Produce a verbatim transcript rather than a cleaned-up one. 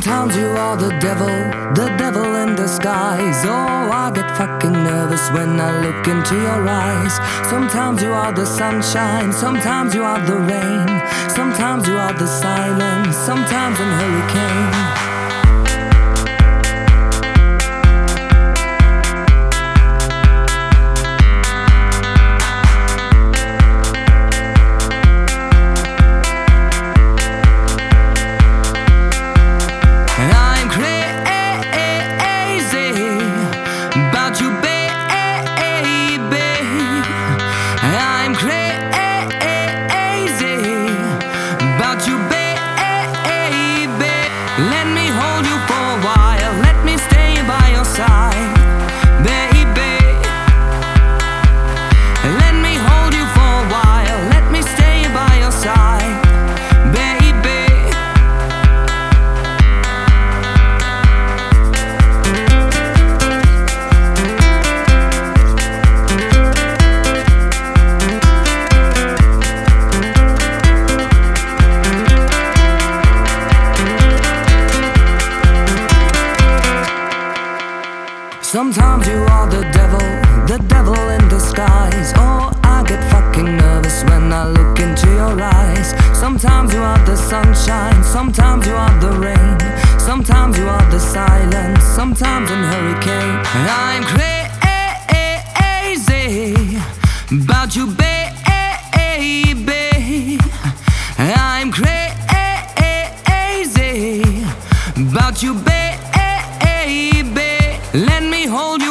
Sometimes you are the devil, the devil in disguise. Oh, I get fucking nervous when I look into your eyes. Sometimes you are the sunshine, sometimes you are the rain. Sometimes you are the silence, sometimes a hurricane. Let me hold you for a while, let me stay by your side, baby. Let me hold you for a while, let me stay by your side, baby. Sometimes you are the devil, the devil in disguise. Oh, I get fucking nervous when I look into your eyes. Sometimes you are the sunshine, sometimes you are the rain. Sometimes you are the silence, sometimes a hurricane. I'm crazy about you, baby. I'm crazy about you, baby. Let me hold you.